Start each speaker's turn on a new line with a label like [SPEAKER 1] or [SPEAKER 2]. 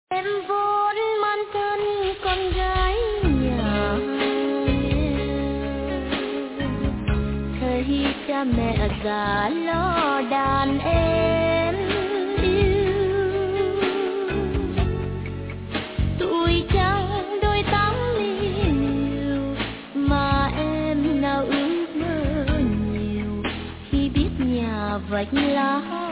[SPEAKER 1] Em vốn man thân con gái nhà, thấy cha mẹ già lo đàn em yêu. Tuổi trăng đôi tám liều mà em nào ước mơ nhiều khi biết nhà vạch lá.